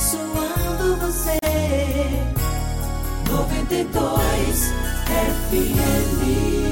abençoando você. 92 FM.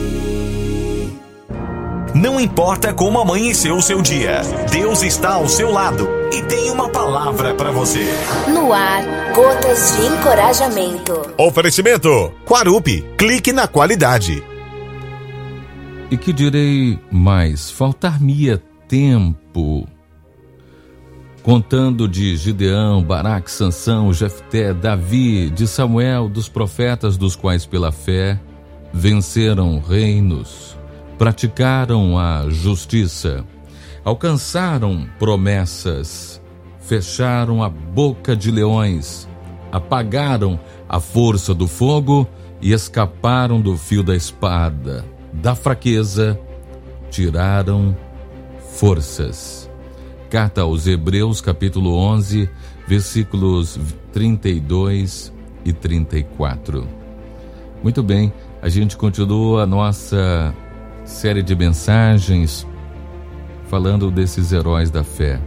Não importa como amanheceu o seu dia, Deus está ao seu lado e tem uma palavra para você. No ar, gotas de encorajamento. Oferecimento Quarupi, clique na qualidade. E que direi mais? Faltar-me-ia tempo. Contando de Gideão, Baraque, Sansão, Jefté, Davi, de Samuel, dos profetas, dos quais pela fé venceram reinos, praticaram a justiça, alcançaram promessas, fecharam a boca de leões, apagaram a força do fogo e escaparam do fio da espada. Da fraqueza tiraram forças. Carta aos Hebreus, capítulo 11, versículos 32 e 34. Muito bem, a gente continua a nossa série de mensagens falando desses heróis da fé.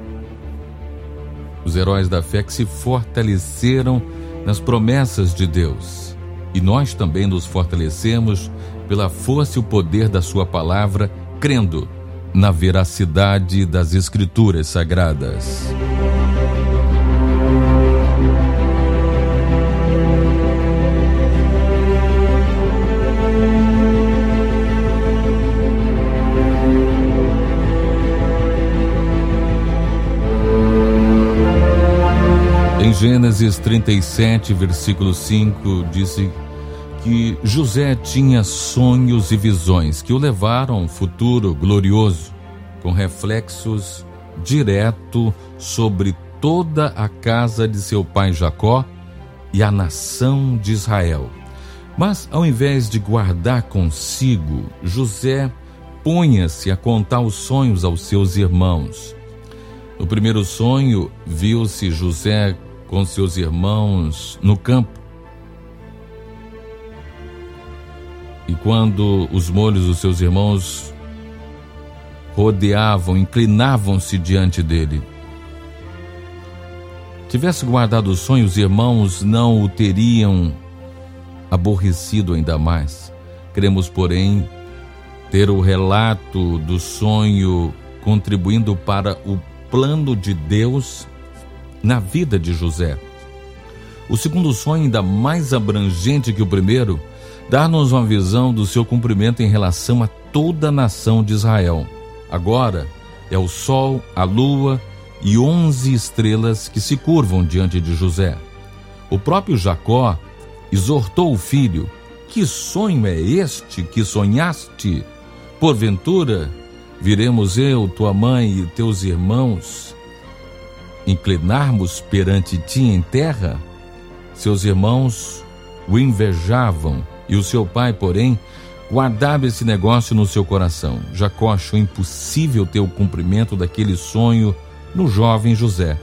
Os heróis da fé que se fortaleceram nas promessas de Deus. E nós também nos fortalecemos pela força e o poder da sua palavra, crendo na veracidade das Escrituras Sagradas. Em Gênesis 37, versículo 5, disse que José tinha sonhos e visões que o levaram a um futuro glorioso, com reflexos direto sobre toda a casa de seu pai Jacó e a nação de Israel. Mas, ao invés de guardar consigo, José punha-se a contar os sonhos aos seus irmãos. No primeiro sonho, viu-se José com seus irmãos no campo. E quando os molhos dos seus irmãos rodeavam, inclinavam-se diante dele. Tivesse guardado o sonho, os irmãos não o teriam aborrecido ainda mais. Queremos, porém, ter o relato do sonho contribuindo para o plano de Deus na vida de José. O segundo sonho, ainda mais abrangente que o primeiro, dá-nos uma visão do seu cumprimento em relação a toda a nação de Israel. Agora é o sol, a lua e 11 estrelas que se curvam diante de José. O próprio Jacó exortou o filho: que sonho é este que sonhaste? Porventura viremos eu, tua mãe e teus irmãos inclinarmos perante ti em terra? Seus irmãos o invejavam e o seu pai, porém, guardava esse negócio no seu coração. Jacó achou impossível ter o cumprimento daquele sonho no jovem José.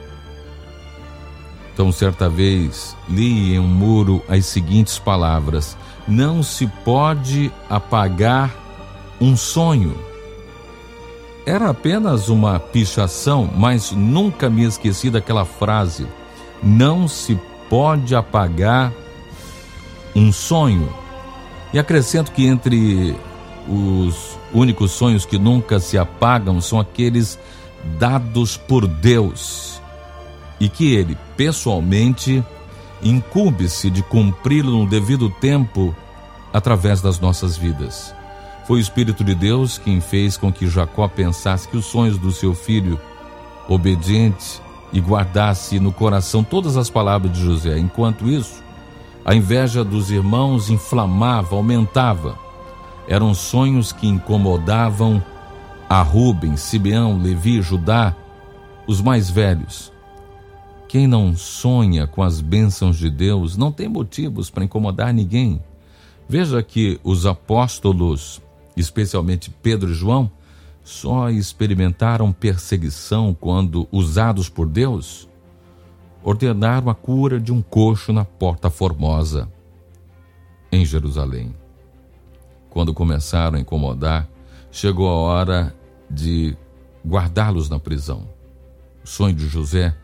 Então, certa vez, li em um muro as seguintes palavras: não se pode apagar um sonho. Era apenas uma pichação, mas nunca me esqueci daquela frase: não se pode apagar um sonho. E acrescento que entre os únicos sonhos que nunca se apagam são aqueles dados por Deus, e que Ele, pessoalmente, incumbe-se de cumpri-lo no devido tempo através das nossas vidas. Foi o Espírito de Deus quem fez com que Jacó pensasse que os sonhos do seu filho obediente e guardasse no coração todas as palavras de José. Enquanto isso, a inveja dos irmãos inflamava, aumentava. Eram sonhos que incomodavam a Rubens, Simeão, Levi, Judá, os mais velhos. Quem não sonha com as bênçãos de Deus não tem motivos para incomodar ninguém. Veja que os apóstolos, especialmente Pedro e João, só experimentaram perseguição quando, usados por Deus, ordenaram a cura de um coxo na Porta Formosa, em Jerusalém. Quando começaram a incomodar, chegou a hora de guardá-los na prisão. O sonho de José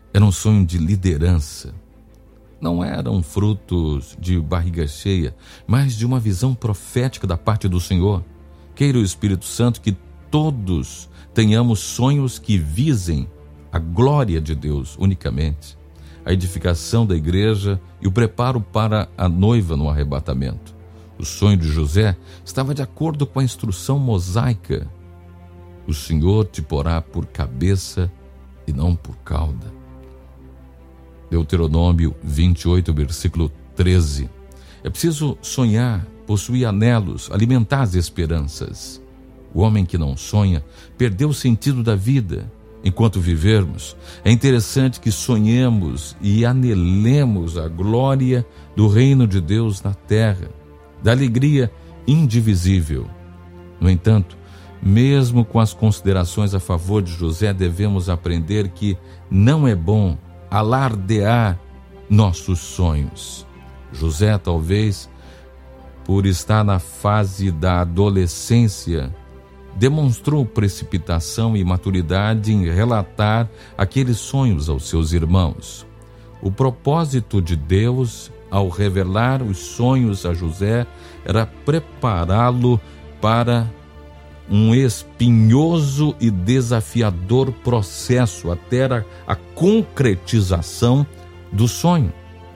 Era um sonho de liderança. Não eram frutos de barriga cheia, mas de uma visão profética da parte do Senhor. Queira o Espírito Santo que todos tenhamos sonhos que visem a glória de Deus unicamente, a edificação da igreja e o preparo para a noiva no arrebatamento. O sonho de José estava de acordo com a instrução mosaica. O Senhor te porá por cabeça e não por cauda. Deuteronômio 28, versículo 13. É preciso sonhar, possuir anelos, alimentar as esperanças. O homem que não sonha perdeu o sentido da vida. Enquanto vivermos, é interessante que sonhemos e anelemos a glória do reino de Deus na terra, da alegria indivisível. No entanto, mesmo com as considerações a favor de José, devemos aprender que não é bom alardear nossos sonhos. José, talvez, por estar na fase da adolescência, demonstrou precipitação e maturidade em relatar aqueles sonhos aos seus irmãos. O propósito de Deus, ao revelar os sonhos a José, era prepará-lo para um espinhoso e desafiador processo até a concretização do sonho.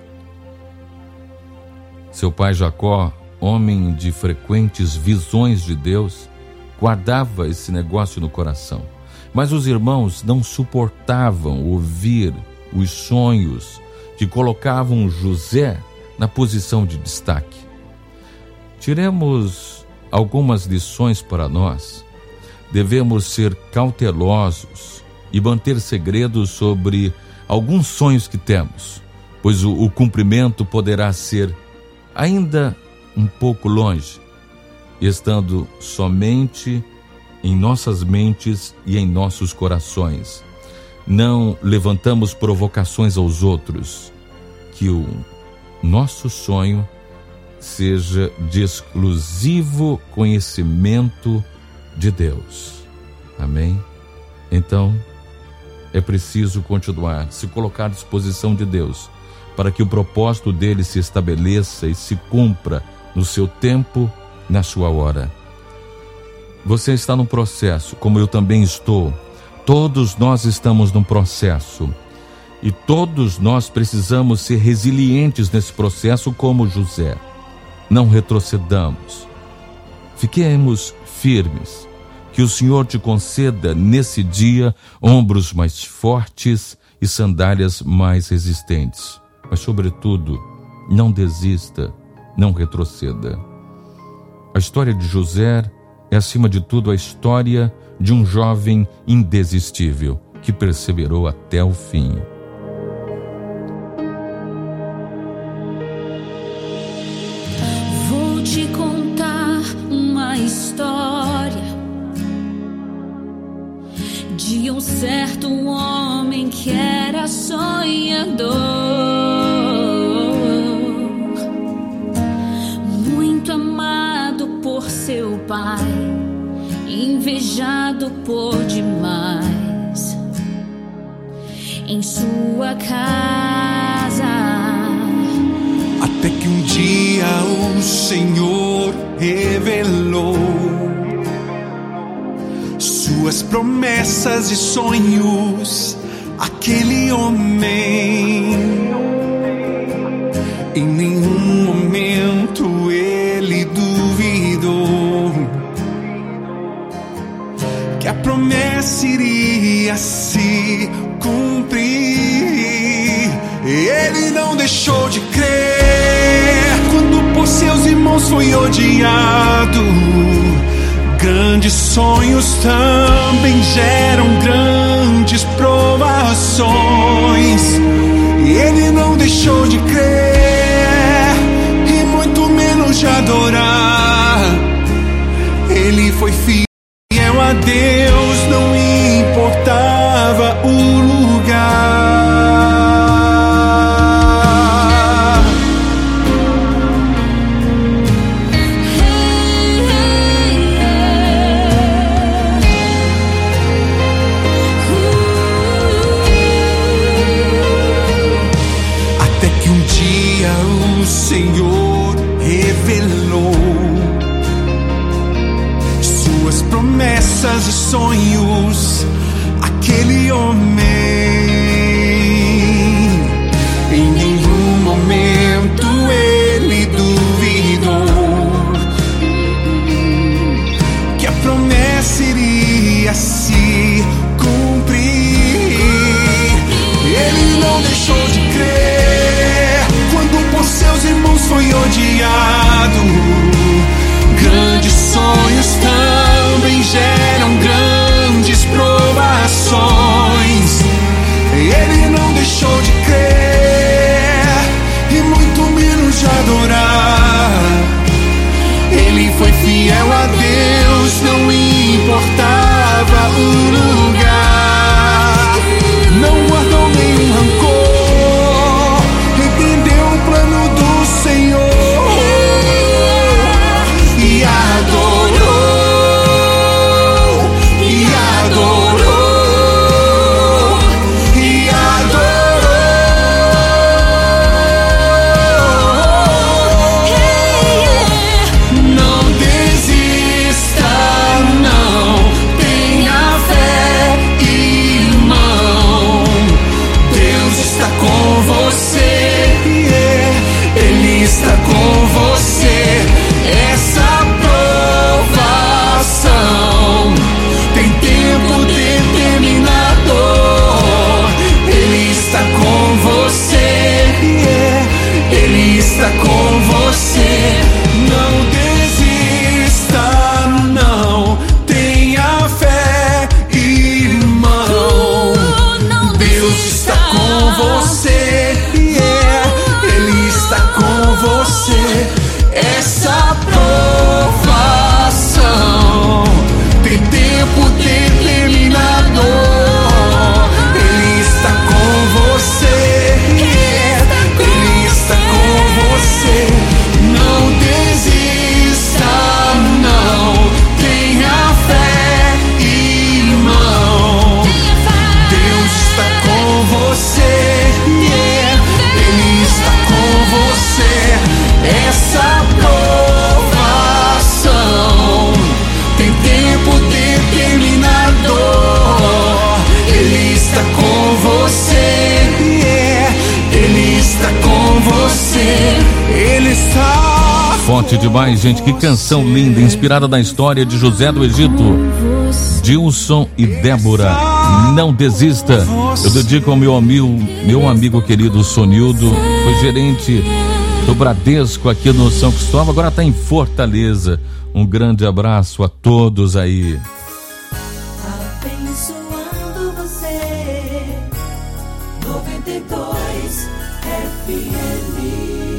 Seu pai Jacó, homem de frequentes visões de Deus, guardava esse negócio no coração. Mas os irmãos não suportavam ouvir os sonhos que colocavam José na posição de destaque. Tiremos algumas lições para nós. Devemos ser cautelosos e manter segredos sobre alguns sonhos que temos, pois o cumprimento poderá ser ainda um pouco longe, estando somente em nossas mentes e em nossos corações. Não levantamos provocações aos outros. Que o nosso sonho seja de exclusivo conhecimento de Deus. Amém? Então, é preciso continuar, se colocar à disposição de Deus, para que o propósito dele se estabeleça e se cumpra no seu tempo, na sua hora. Você está num processo, como eu também estou. Todos nós estamos num processo. E todos nós precisamos ser resilientes nesse processo como José. Não retrocedamos. Fiquemos firmes. Que o Senhor te conceda nesse dia ombros mais fortes e sandálias mais resistentes. Mas, sobretudo, não desista, não retroceda. A história de José é, acima de tudo, a história de um jovem indesistível que perseverou até o fim. Vou te contar uma história de um certo homem que era sonhador, muito amado por seu pai, invejado por demais em sua casa. Até que um dia o Senhor revelou suas promessas e sonhos àquele homem. Em nenhum momento ele duvidou que a promessa iria se cumprir. Ele não deixou de crer quando por seus irmãos foi odiado. Grandes sonhos também geram grandes provações. E ele não deixou de crer e muito menos de adorar. Ele foi fiel a Deus, não importava o lugar. Deus está com você, yeah. Ele está com você. Essa provação tem tempo determinado. Ele está com você, yeah. Ele está com você. Não desista, não. Tenha fé, irmão. Deus está com você, yeah. Ele está com você. Essa provação tem tempo determinado. Ele está com você, yeah. Ele está com você. Ele está. Forte demais, gente. Que canção linda, inspirada na história de José do Egito. Dilson e Débora, Não Desista. Eu dedico ao meu amigo querido Sonildo, foi gerente do Bradesco aqui no São Cristóvão, agora está em Fortaleza. Um grande abraço a todos aí. Abençoando você, 92 FM.